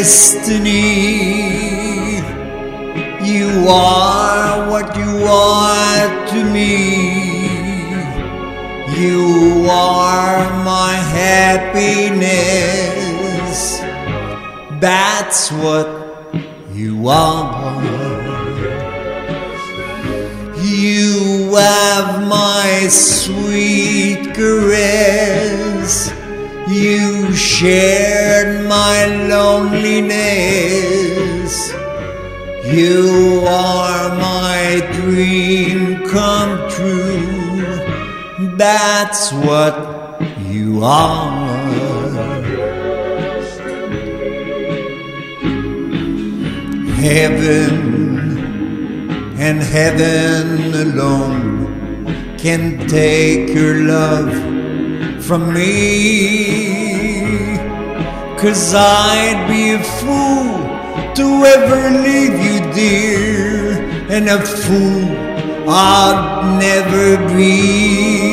destiny. You are what you are to me. You are my happiness. That's what you are. You have my sweet caress. You shared my loneliness. You are my dream come true. That's what you are. Heaven and heaven alone can take your love from me, 'cause I'd be a fool to ever leave you, dear, and a fool I'd never be.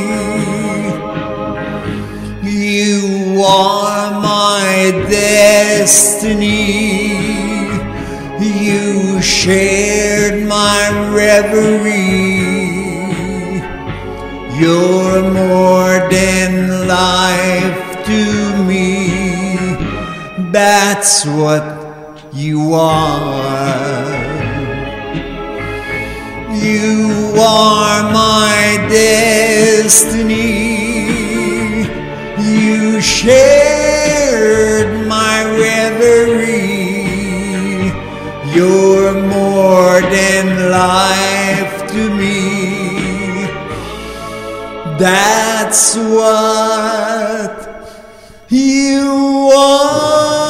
You are my destiny. You shared my reverie. You're more than life to me. That's what you are. You are my destiny. You shared my reverie. You're more than life to me. That's what you are.